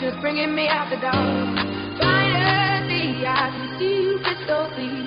bringing me out the dark. Finally, I can see you crystal clear.